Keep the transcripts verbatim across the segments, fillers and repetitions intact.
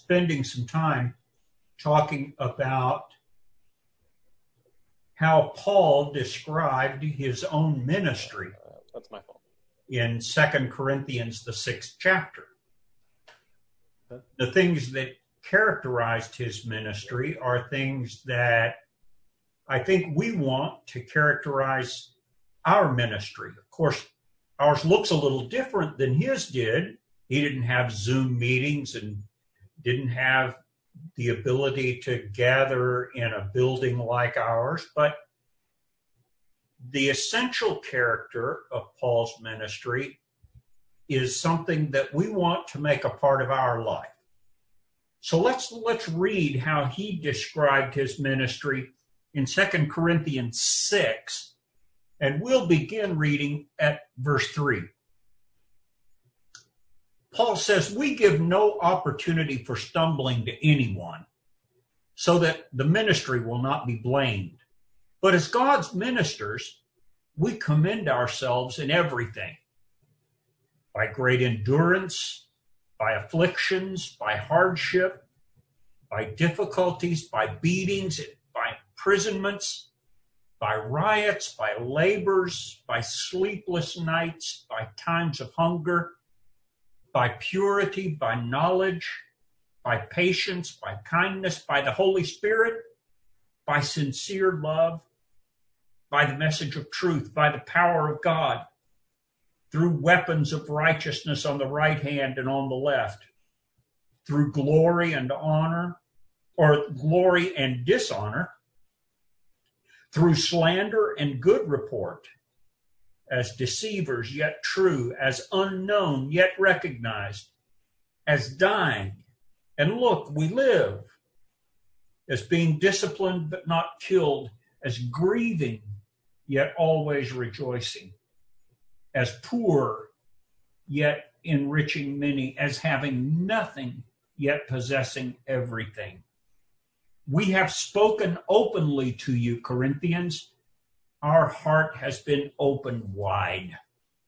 spending some time talking about how Paul described his own ministry. Uh, that's my fault. In Second Corinthians, the sixth chapter. Huh? The things that characterized his ministry are things that I think we want to characterize our ministry. Of course, ours looks a little different than his did. He didn't have Zoom meetings and didn't have the ability to gather in a building like ours, but the essential character of Paul's ministry is something that we want to make a part of our life. So let's let's read how he described his ministry in Second Corinthians six, and we'll begin reading at verse three. Paul says, "We give no opportunity for stumbling to anyone, so that the ministry will not be blamed. But as God's ministers, we commend ourselves in everything, by great endurance, by afflictions, by hardship, by difficulties, by beatings, by imprisonments, by riots, by labors, by sleepless nights, by times of hunger, by purity, by knowledge, by patience, by kindness, by the Holy Spirit, by sincere love, by the message of truth, by the power of God, through weapons of righteousness on the right hand and on the left, through glory and honor, or glory and dishonor, through slander and good report, as deceivers yet true, as unknown yet recognized, as dying, and look, we live, as being disciplined but not killed, as grieving yet always rejoicing, as poor yet enriching many, as having nothing yet possessing everything. We have spoken openly to you, Corinthians. Our heart has been opened wide."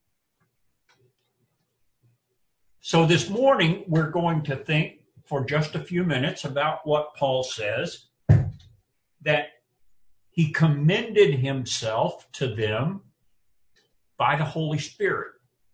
So this morning, we're going to think for just a few minutes about what Paul says, that he commended himself to them by the Holy Spirit.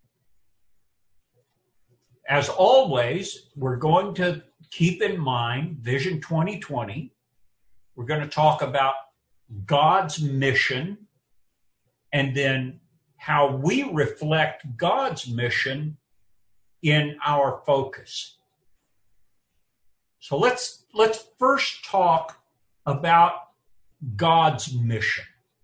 As always, we're going to keep in mind Vision twenty twenty. We're going to talk about God's mission and then how we reflect God's mission in our focus. So let's let's first talk about God's mission.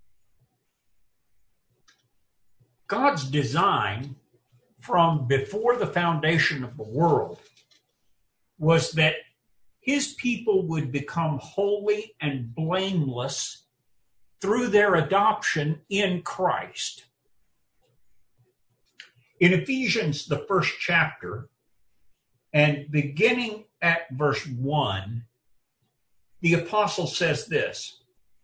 God's design from before the foundation of the world was that his people would become holy and blameless through their adoption in Christ. In Ephesians, the first chapter, and beginning at verse one, the apostle says this: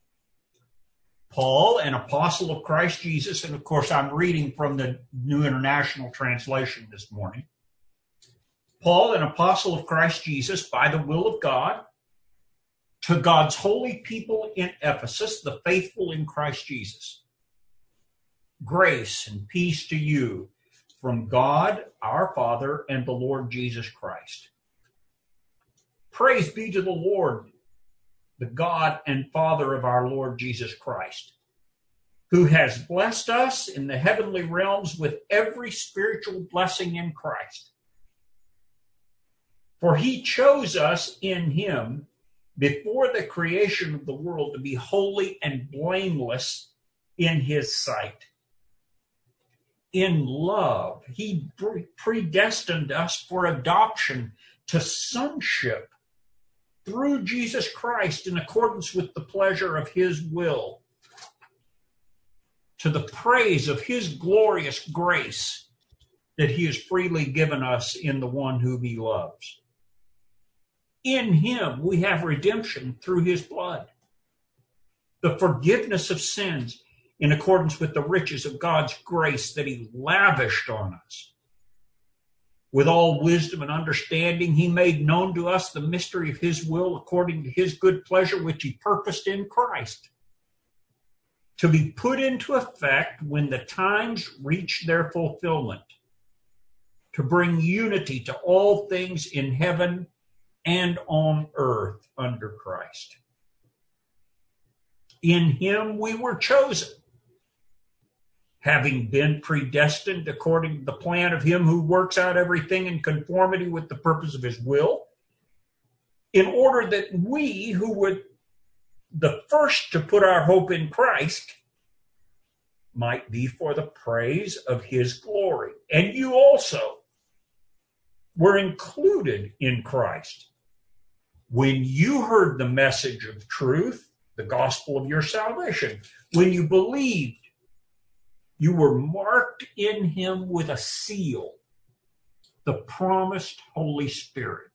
Paul, an apostle of Christ Jesus, and of course I'm reading from the New International Translation this morning. Paul, an apostle of Christ Jesus, by the will of God, to God's holy people in Ephesus, the faithful in Christ Jesus. Grace and peace to you from God, our Father, and the Lord Jesus Christ. Praise be to the Lord, the God and Father of our Lord Jesus Christ, who has blessed us in the heavenly realms with every spiritual blessing in Christ. For he chose us in him before the creation of the world to be holy and blameless in his sight. In love, he predestined us for adoption to sonship through Jesus Christ in accordance with the pleasure of his will, to the praise of his glorious grace that he has freely given us in the one whom he loves. In him we have redemption through his blood, the forgiveness of sins in accordance with the riches of God's grace that he lavished on us. With all wisdom and understanding, he made known to us the mystery of his will according to his good pleasure, which he purposed in Christ, to be put into effect when the times reach their fulfillment, to bring unity to all things in heaven and on earth under Christ. In him we were chosen, having been predestined according to the plan of him who works out everything in conformity with the purpose of his will, in order that we who were the first to put our hope in Christ might be for the praise of his glory. And you also were included in Christ when you heard the message of truth, the gospel of your salvation. When you believed, you were marked in him with a seal, the promised Holy Spirit,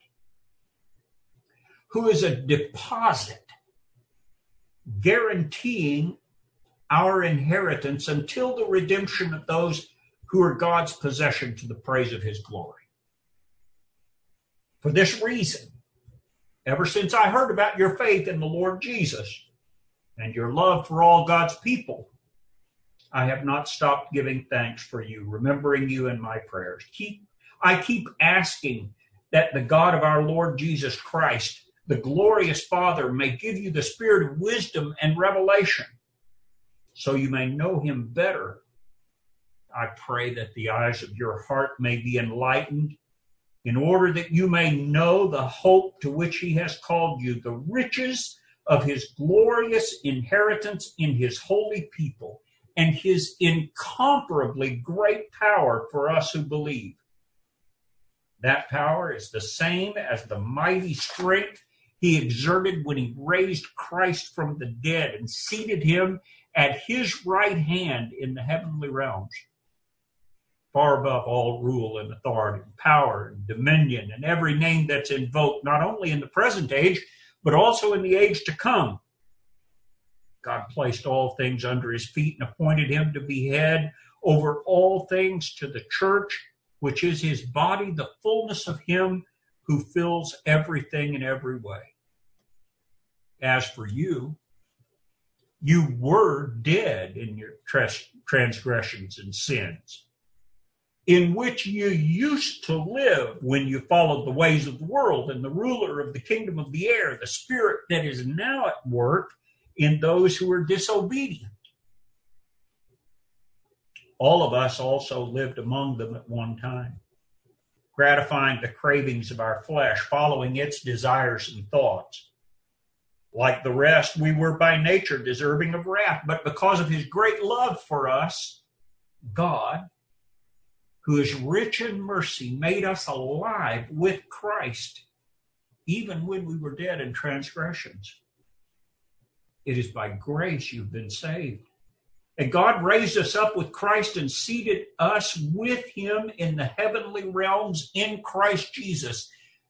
who is a deposit guaranteeing our inheritance until the redemption of those who are God's possession to the praise of his glory. For this reason, ever since I heard about your faith in the Lord Jesus and your love for all God's people, I have not stopped giving thanks for you, remembering you in my prayers. Keep, I keep asking that the God of our Lord Jesus Christ, the glorious Father, may give you the spirit of wisdom and revelation, so you may know him better. I pray that the eyes of your heart may be enlightened, in order that you may know the hope to which he has called you, the riches of his glorious inheritance in his holy people, and his incomparably great power for us who believe. That power is the same as the mighty strength he exerted when he raised Christ from the dead and seated him at his right hand in the heavenly realms, far above all rule and authority, and power and dominion, and every name that's invoked, not only in the present age, but also in the age to come. God placed all things under his feet and appointed him to be head over all things to the church, which is his body, the fullness of him who fills everything in every way. As for you, you were dead in your transgressions and sins, in which you used to live when you followed the ways of the world and the ruler of the kingdom of the air, the spirit that is now at work in those who are disobedient. All of us also lived among them at one time, gratifying the cravings of our flesh, following its desires and thoughts. Like the rest, we were by nature deserving of wrath, but because of his great love for us, God, who is rich in mercy, made us alive with Christ, even when we were dead in transgressions. It is by grace you've been saved. And God raised us up with Christ and seated us with him in the heavenly realms in Christ Jesus,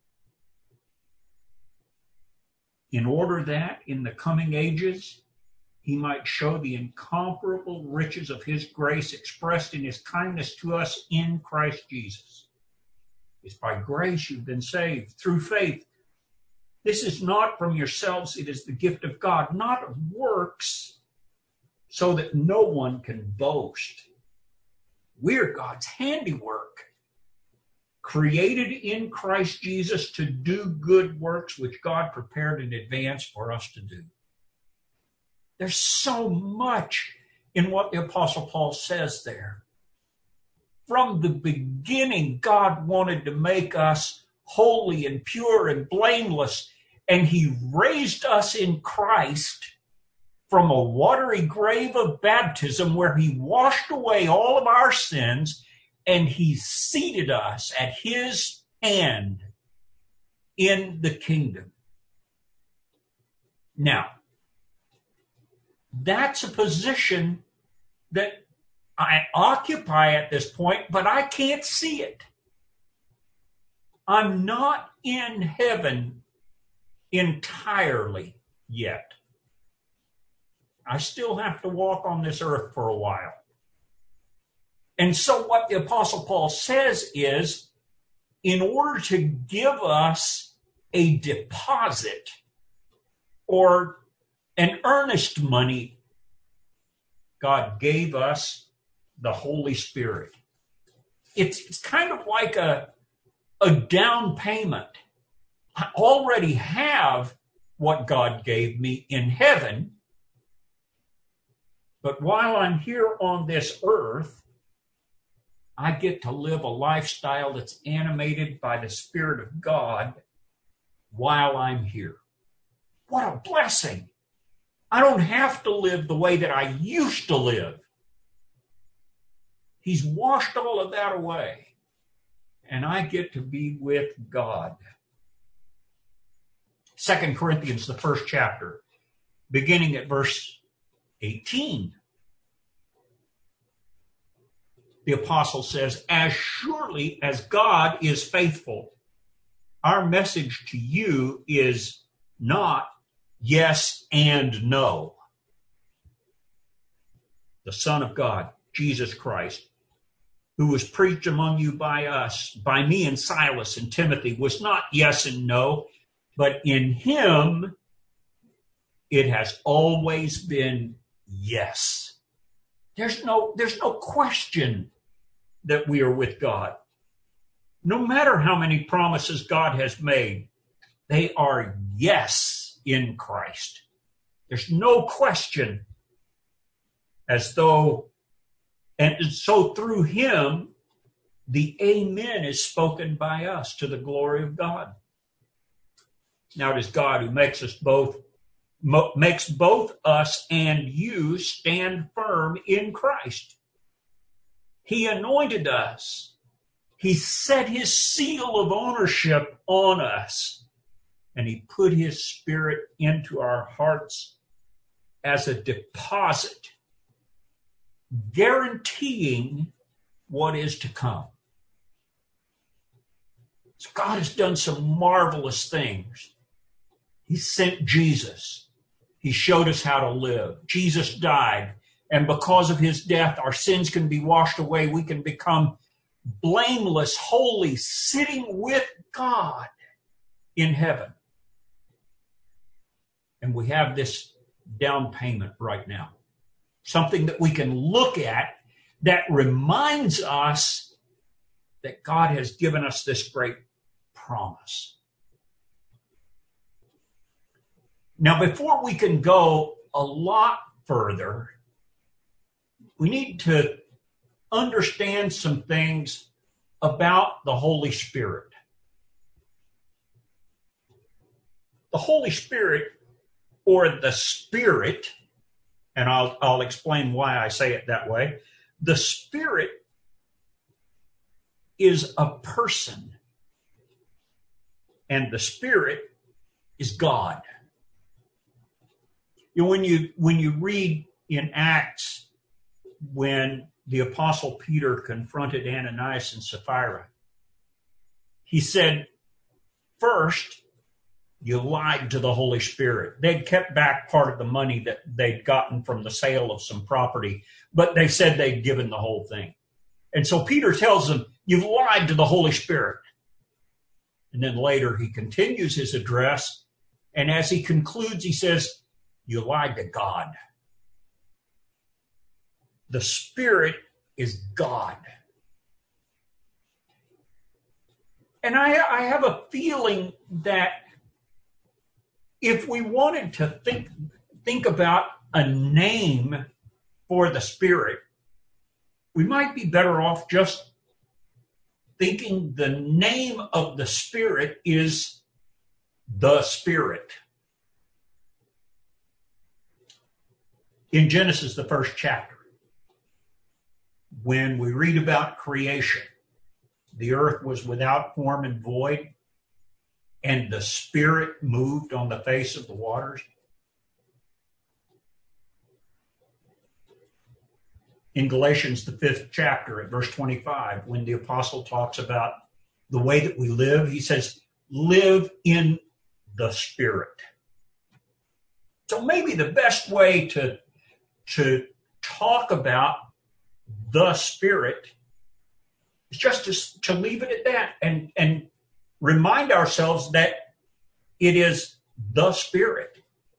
in order that in the coming ages he might show the incomparable riches of his grace expressed in his kindness to us in Christ Jesus. It's by grace you've been saved through faith. This is not from yourselves, it is the gift of God, not of works, so that no one can boast. We're God's handiwork, created in Christ Jesus to do good works which God prepared in advance for us to do. There's so much in what the Apostle Paul says there. From the beginning, God wanted to make us holy and pure and blameless, and he raised us in Christ from a watery grave of baptism where he washed away all of our sins, and he seated us at his hand in the kingdom. Now, that's a position that I occupy at this point, but I can't see it. I'm not in heaven entirely yet. I still have to walk on this earth for a while. And so what the Apostle Paul says is, in order to give us a deposit or an earnest money, God gave us the Holy Spirit. It's, it's kind of like a, a down payment. I already have what God gave me in heaven, but while I'm here on this earth, I get to live a lifestyle that's animated by the Spirit of God while I'm here. What a blessing. I don't have to live the way that I used to live. He's washed all of that away, and I get to be with God. Second Corinthians, the first chapter, beginning at verse eighteen. The apostle says, "As surely as God is faithful, our message to you is not yes and no. The Son of God, Jesus Christ, who was preached among you by us, by me and Silas and Timothy, was not yes and no, but in him it has always been yes." There's no, there's no question that we are with God. No matter how many promises God has made, they are yes in Christ. There's no question, as though, and so through him, the amen is spoken by us to the glory of God. Now it is God who makes us both, makes both us and you stand firm in Christ. He anointed us. He set his seal of ownership on us, and he put his Spirit into our hearts as a deposit, guaranteeing what is to come. So God has done some marvelous things. He sent Jesus. He showed us how to live. Jesus died, and because of his death, our sins can be washed away. We can become blameless, holy, sitting with God in heaven. And we have this down payment right now, something that we can look at that reminds us that God has given us this great promise. Now, before we can go a lot further, we need to understand some things about the Holy Spirit. The Holy Spirit, or the Spirit, and I'll, I'll explain why I say it that way. The Spirit is a person, and the Spirit is God. You know, when you when you read in Acts, when the Apostle Peter confronted Ananias and Sapphira, he said, first, you lied to the Holy Spirit. They'd kept back part of the money that they'd gotten from the sale of some property, but they said they'd given the whole thing. And so Peter tells them, you've lied to the Holy Spirit. And then later he continues his address, and as he concludes, he says, you lied to God. The Spirit is God. And I, I have a feeling that if we wanted to think, think about a name for the Spirit, we might be better off just thinking the name of the Spirit is the Spirit. In Genesis, the first chapter, when we read about creation, the earth was without form and void, and the Spirit moved on the face of the waters. In Galatians, the fifth chapter, at verse twenty-five, when the apostle talks about the way that we live, he says, live in the Spirit. So maybe the best way to, to talk about the Spirit It's just to, to leave it at that and, and remind ourselves that it is the Spirit.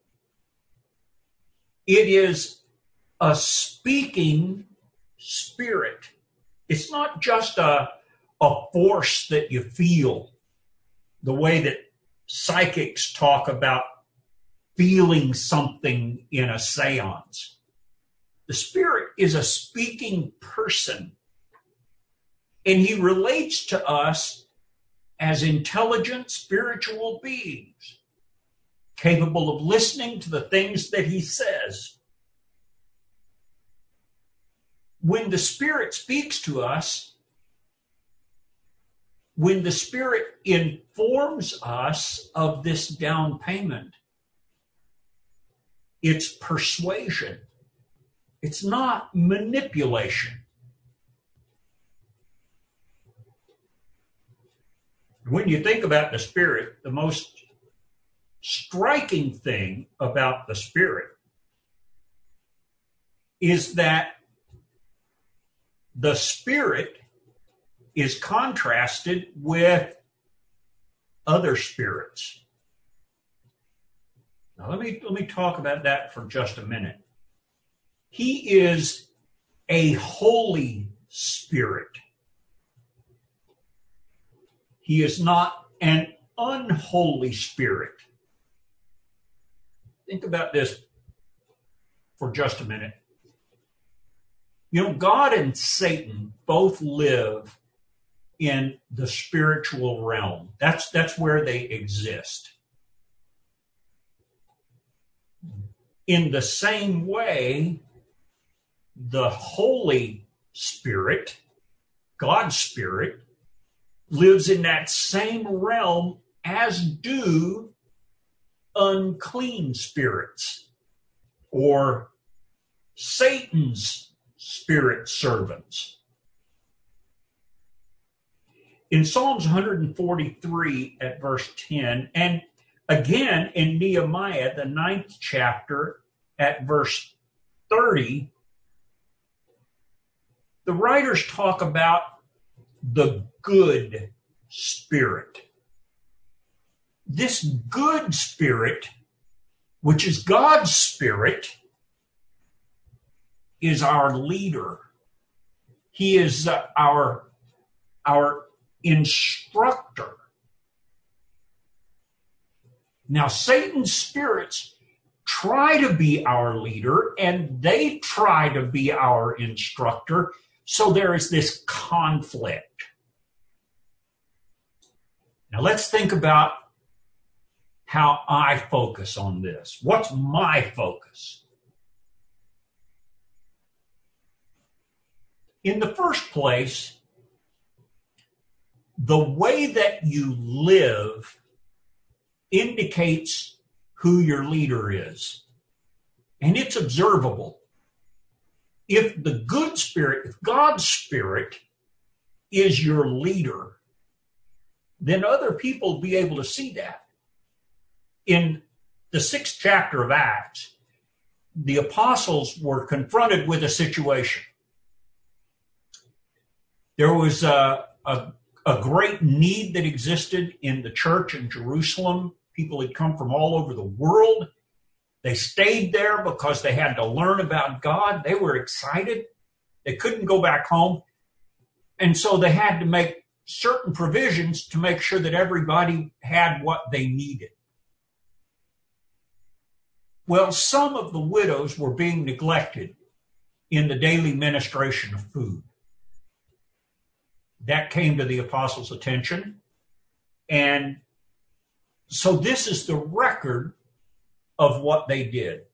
It is a speaking spirit. It's not just a, a force that you feel, the way that psychics talk about feeling something in a seance. The Spirit is a speaking person, and he relates to us as intelligent spiritual beings, capable of listening to the things that he says. When the Spirit speaks to us, when the Spirit informs us of this down payment, it's persuasion. It's not manipulation. When you think about the Spirit, the most striking thing about the Spirit is that the Spirit is contrasted with other spirits. Now let me let me talk about that for just a minute. He is a Holy Spirit. He is not an unholy spirit. Think about this for just a minute. You know, God and Satan both live in the spiritual realm. That's, that's where they exist. In the same way, the Holy Spirit, God's Spirit, lives in that same realm as do unclean spirits or Satan's spirit servants. In Psalms one forty-three at verse ten, and again in Nehemiah, the ninth chapter at verse thirty, the writers talk about the good spirit. This good spirit, which is God's Spirit, is our leader. He is uh, our, our instructor. Now, Satan's spirits try to be our leader, and they try to be our instructor, so there is this conflict. Now, let's think about how I focus on this. What's my focus? In the first place, the way that you live indicates who your leader is. And it's observable. If the good spirit, if God's Spirit is your leader, then other people will be able to see that. In the sixth chapter of Acts, the apostles were confronted with a situation. There was a, a, a great need that existed in the church in Jerusalem. People had come from all over the world. They stayed there because they had to learn about God. They were excited. They couldn't go back home. And so they had to make certain provisions to make sure that everybody had what they needed. Well, some of the widows were being neglected in the daily ministration of food. That came to the apostles' attention. And so this is the record of what they did.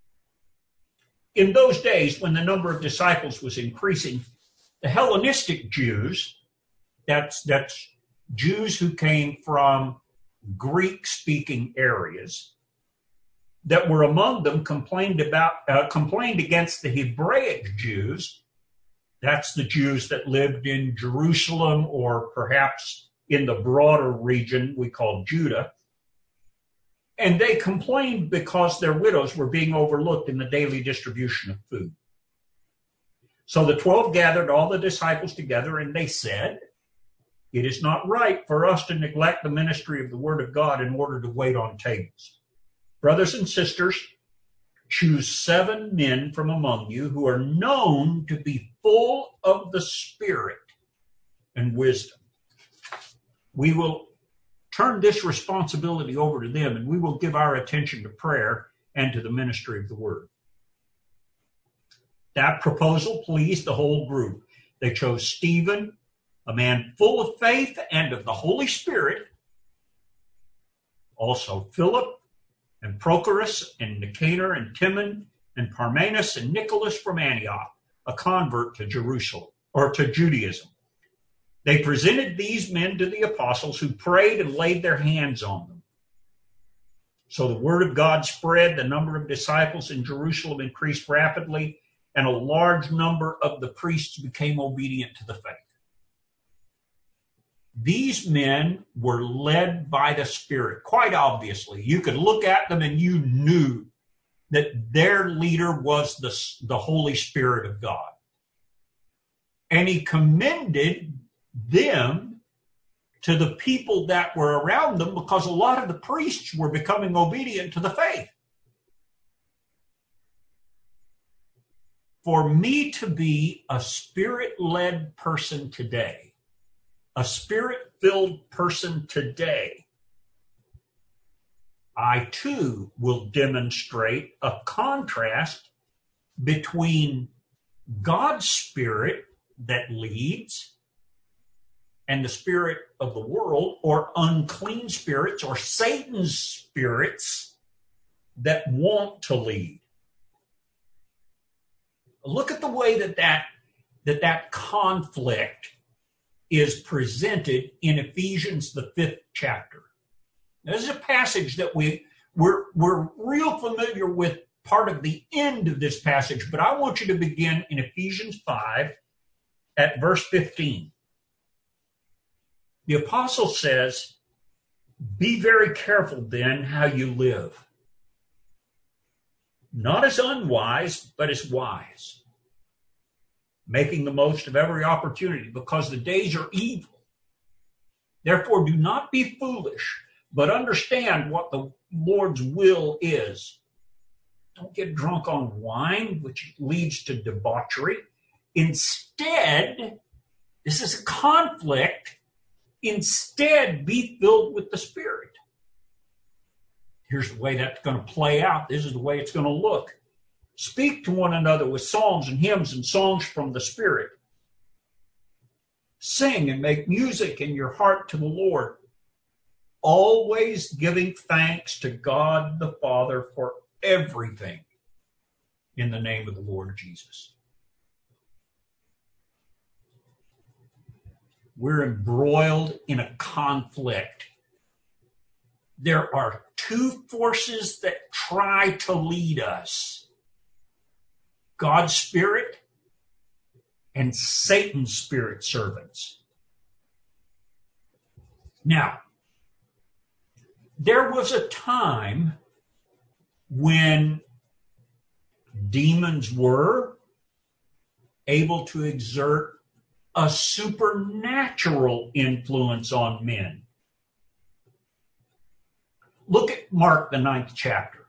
In those days, when the number of disciples was increasing, the Hellenistic Jews, that's, that's Jews who came from Greek-speaking areas, that were among them complained about uh, complained against the Hebraic Jews. That's the Jews that lived in Jerusalem or perhaps in the broader region we call Judah. And they complained because their widows were being overlooked in the daily distribution of food. So the twelve gathered all the disciples together, and they said, "It is not right for us to neglect the ministry of the word of God in order to wait on tables. Brothers and sisters, choose seven men from among you who are known to be full of the Spirit and wisdom. We will turn this responsibility over to them, and we will give our attention to prayer and to the ministry of the word." That proposal pleased the whole group. They chose Stephen, a man full of faith and of the Holy Spirit, also Philip and Prochorus and Nicanor and Timon and Parmenas and Nicholas from Antioch, a convert to Jerusalem or to Judaism. They presented these men to the apostles, who prayed and laid their hands on them. So the word of God spread, the number of disciples in Jerusalem increased rapidly, and a large number of the priests became obedient to the faith. These men were led by the Spirit, quite obviously. You could look at them and you knew that their leader was the, the Holy Spirit of God. And he commended them to the people that were around them, because a lot of the priests were becoming obedient to the faith. For me to be a Spirit-led person today, a Spirit-filled person today, I too will demonstrate a contrast between God's Spirit that leads and the spirit of the world, or unclean spirits, or Satan's spirits that want to lead. Look at the way that that, that, that conflict is presented in Ephesians, the fifth chapter. This is a passage that we, we're, we're real familiar with part of the end of this passage, but I want you to begin in Ephesians five at verse fifteen. The apostle says, "Be very careful then how you live, not as unwise, but as wise, making the most of every opportunity, because the days are evil. Therefore do not be foolish, but understand what the Lord's will is. Don't get drunk on wine, which leads to debauchery. Instead," this is a conflict, "instead be filled with the Spirit." Here's the way that's going to play out. This is the way it's going to look. "Speak to one another with psalms and hymns and songs from the Spirit. Sing and make music in your heart to the Lord, always giving thanks to God the Father for everything in the name of the Lord Jesus." We're embroiled in a conflict. There are two forces that try to lead us: God's Spirit and Satan's spirit servants. Now, there was a time when demons were able to exert a supernatural influence on men. Look at Mark, the ninth chapter.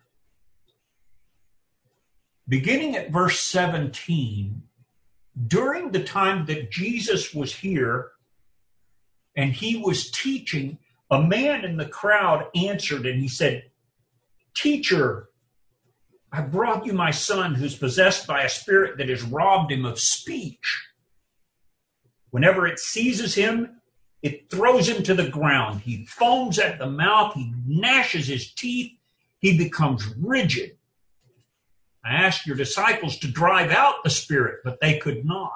Beginning at verse seventeen, during the time that Jesus was here and he was teaching, a man in the crowd answered and he said, "Teacher, I brought you my son who's possessed by a spirit that has robbed him of speech. Whenever it seizes him, it throws him to the ground. He foams at the mouth. He gnashes his teeth. He becomes rigid. I asked your disciples to drive out the spirit, but they could not."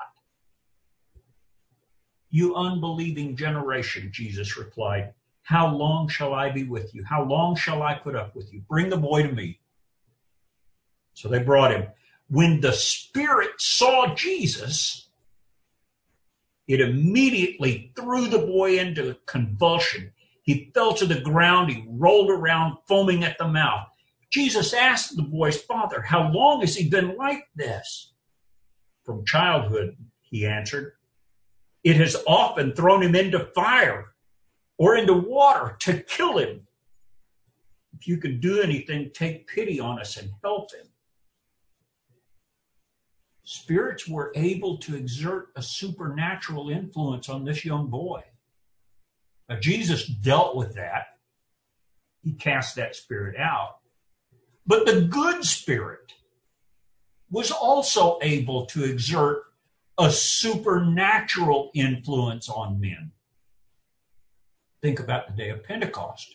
"You unbelieving generation," Jesus replied, "how long shall I be with you? How long shall I put up with you? Bring the boy to me." So they brought him. When the spirit saw Jesus, it immediately threw the boy into a convulsion. He fell to the ground. He rolled around, foaming at the mouth. Jesus asked the boy's father, "How long has he been like this?" From childhood, he answered. It has often thrown him into fire or into water to kill him. If you can do anything, take pity on us and help him. Spirits were able to exert a supernatural influence on this young boy. Now, Jesus dealt with that. He cast that spirit out. But the good spirit was also able to exert a supernatural influence on men. Think about the day of Pentecost.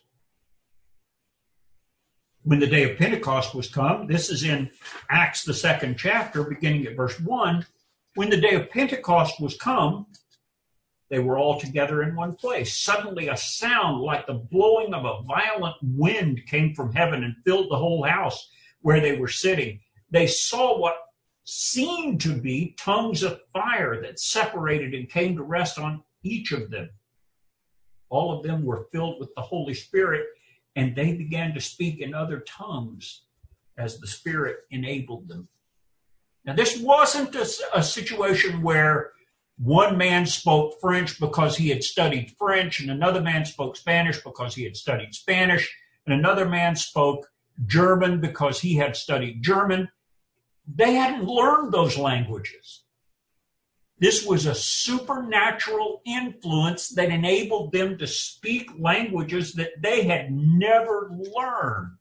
When the day of Pentecost was come, this is in Acts, the second chapter, beginning at verse one. When the day of Pentecost was come, they were all together in one place. Suddenly a sound like the blowing of a violent wind came from heaven and filled the whole house where they were sitting. They saw what seemed to be tongues of fire that separated and came to rest on each of them. All of them were filled with the Holy Spirit, and they began to speak in other tongues as the Spirit enabled them. Now, this wasn't a, a situation where one man spoke French because he had studied French, and another man spoke Spanish because he had studied Spanish, and another man spoke German because he had studied German. They hadn't learned those languages. This was a supernatural influence that enabled them to speak languages that they had never learned.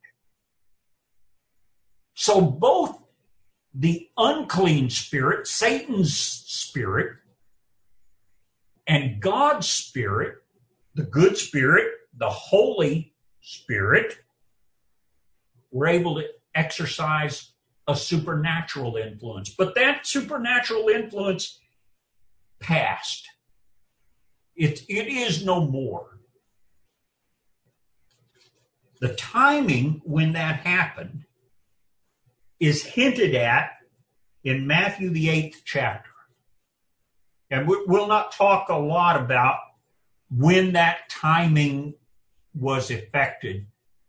So both the unclean spirit, Satan's spirit, and God's spirit, the good spirit, the Holy Spirit, were able to exercise a supernatural influence. But that supernatural influence passed. It, it is no more. The timing when that happened is hinted at in Matthew, the eighth chapter. And we, we'll not talk a lot about when that timing was effected.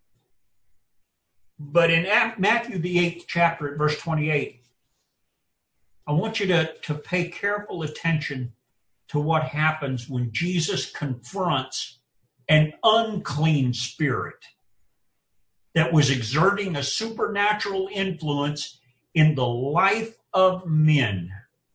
But in Matthew, the eighth chapter, at verse twenty-eight, I want you to, to pay careful attention to what happens when Jesus confronts an unclean spirit that was exerting a supernatural influence in the life of men.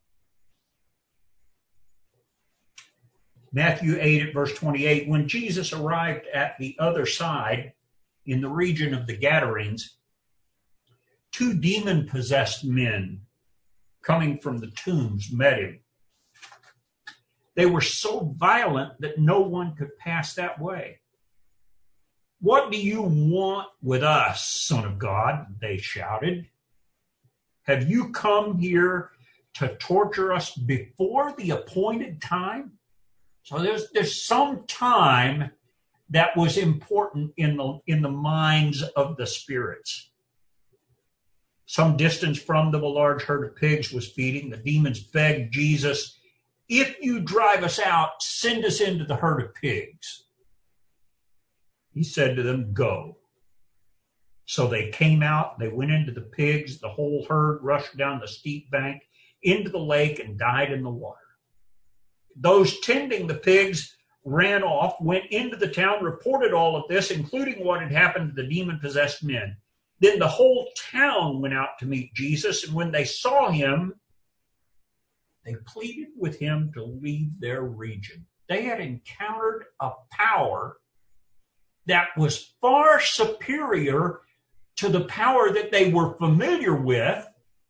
Matthew eight at verse twenty-eight, when Jesus arrived at the other side in the region of the Gadarenes, two demon-possessed men coming from the tombs met him. They were so violent that no one could pass that way. What do you want with us, Son of God? They shouted. Have you come here to torture us before the appointed time? So there's there's some time that was important in the in the minds of the spirits. Some distance from them, a large herd of pigs was feeding. The demons begged Jesus, if you drive us out, send us into the herd of pigs. He said to them, go. So they came out, they went into the pigs, the whole herd rushed down the steep bank into the lake and died in the water. Those tending the pigs ran off, went into the town, reported all of this, including what had happened to the demon-possessed men. Then the whole town went out to meet Jesus, and when they saw him, they pleaded with him to leave their region. They had encountered a power that was far superior to the power that they were familiar with,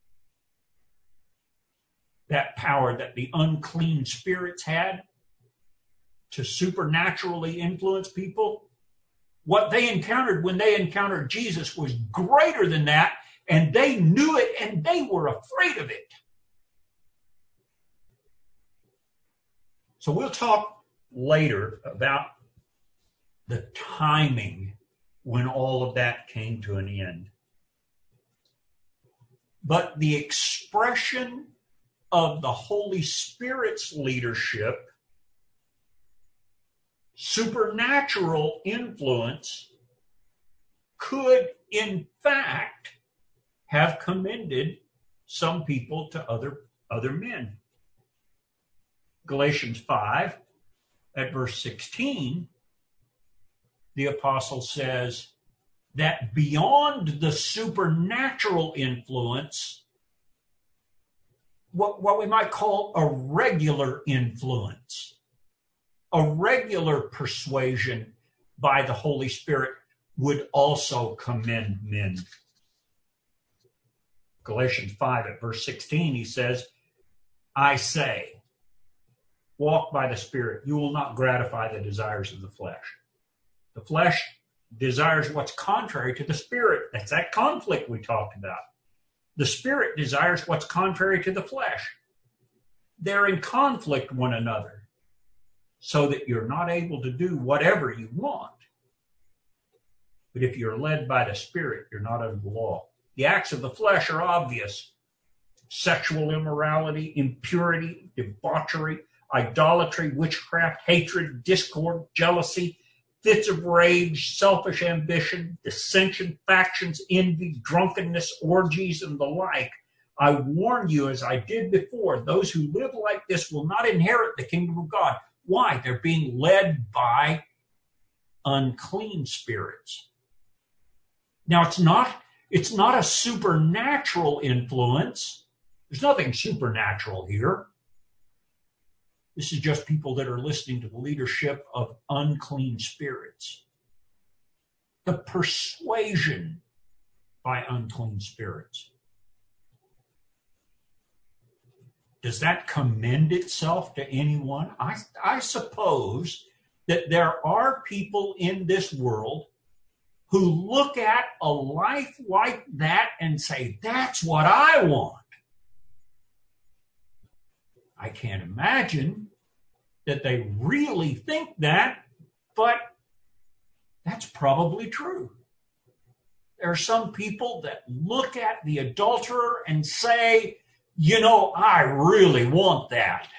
that power that the unclean spirits had to supernaturally influence people. What they encountered when they encountered Jesus was greater than that, and they knew it, and they were afraid of it. So we'll talk later about the timing when all of that came to an end. But the expression of the Holy Spirit's leadership, supernatural influence, could in fact have commended some people to other other men. Galatians five, at verse sixteen, the apostle says that beyond the supernatural influence, what, what we might call a regular influence, a regular persuasion by the Holy Spirit would also commend men. Galatians five at verse sixteen, he says, I say, walk by the Spirit. You will not gratify the desires of the flesh. The flesh desires what's contrary to the Spirit. That's that conflict we talked about. The Spirit desires what's contrary to the flesh. They're in conflict one another so that you're not able to do whatever you want. But if you're led by the Spirit, you're not under the law. The acts of the flesh are obvious. Sexual immorality, impurity, debauchery, idolatry, witchcraft, hatred, discord, jealousy, fits of rage, selfish ambition, dissension, factions, envy, drunkenness, orgies, and the like. I warn you, as I did before, those who live like this will not inherit the kingdom of God. Why? They're being led by unclean spirits. Now, it's not, it's not a supernatural influence. There's nothing supernatural here. This is just people that are listening to the leadership of unclean spirits. The persuasion by unclean spirits. Does that commend itself to anyone? I, I suppose that there are people in this world who look at a life like that and say, that's what I want. I can't imagine that they really think that, but that's probably true. There are some people that look at the adulterer and say, you know, I really want that.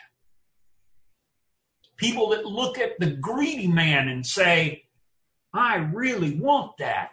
People that look at the greedy man and say, I really want that.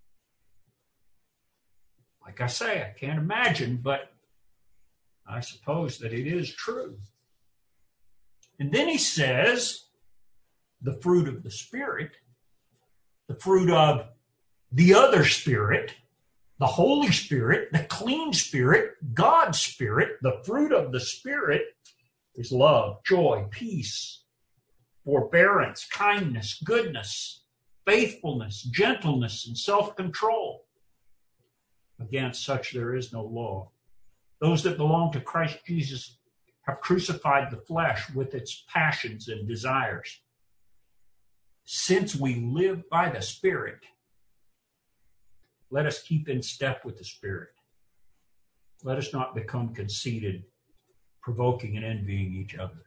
Like I say, I can't imagine, but I suppose that it is true. And then he says, the fruit of the Spirit, the fruit of the other Spirit, the Holy Spirit, the clean Spirit, God's Spirit, the fruit of the Spirit is love, joy, peace, forbearance, kindness, goodness, faithfulness, gentleness, and self-control. Against such there is no law. Those that belong to Christ Jesus have crucified the flesh with its passions and desires. Since we live by the Spirit, let us keep in step with the Spirit. Let us not become conceited, provoking and envying each other.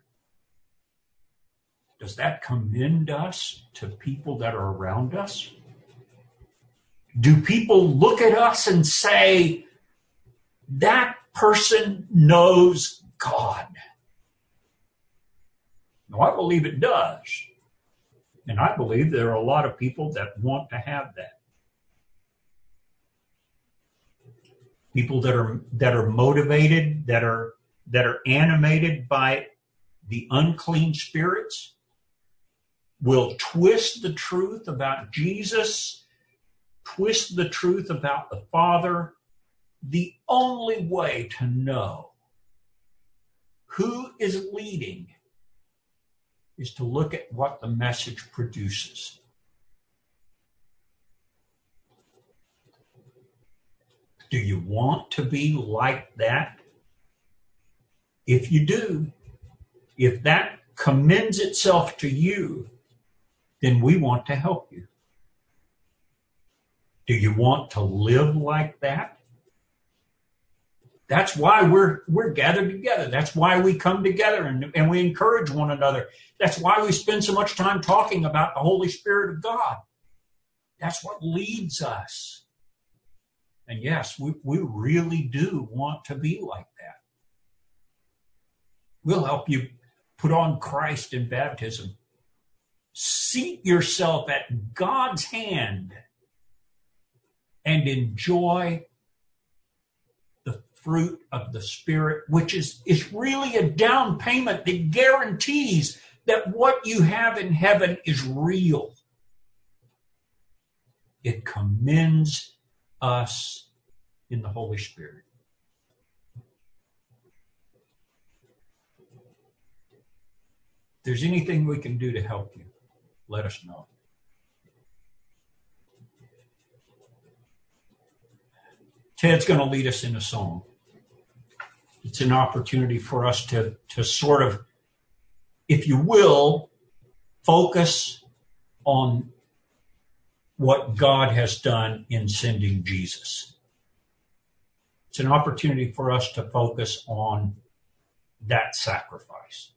Does that commend us to people that are around us? Do people look at us and say, that person knows God? No, I believe it does. And I believe there are a lot of people that want to have that. People that are that are motivated, that are that are animated by the unclean spirits will twist the truth about Jesus, twist the truth about the Father. The only way to know who is leading is to look at what the message produces. Do you want to be like that? If you do, if that commends itself to you, then we want to help you. Do you want to live like that? That's why we're we're gathered together. That's why we come together and, and we encourage one another. That's why we spend so much time talking about the Holy Spirit of God. That's what leads us. And yes, we, we really do want to be like that. We'll help you put on Christ in baptism. Seat yourself at God's hand and enjoy the fruit of the Spirit, which is, is really a down payment that guarantees that what you have in heaven is real. It commends us in the Holy Spirit. If there's anything we can do to help you, let us know. Ted's going to lead us in a song. It's an opportunity for us to, to sort of, if you will, focus on what God has done in sending Jesus. It's an opportunity for us to focus on that sacrifice.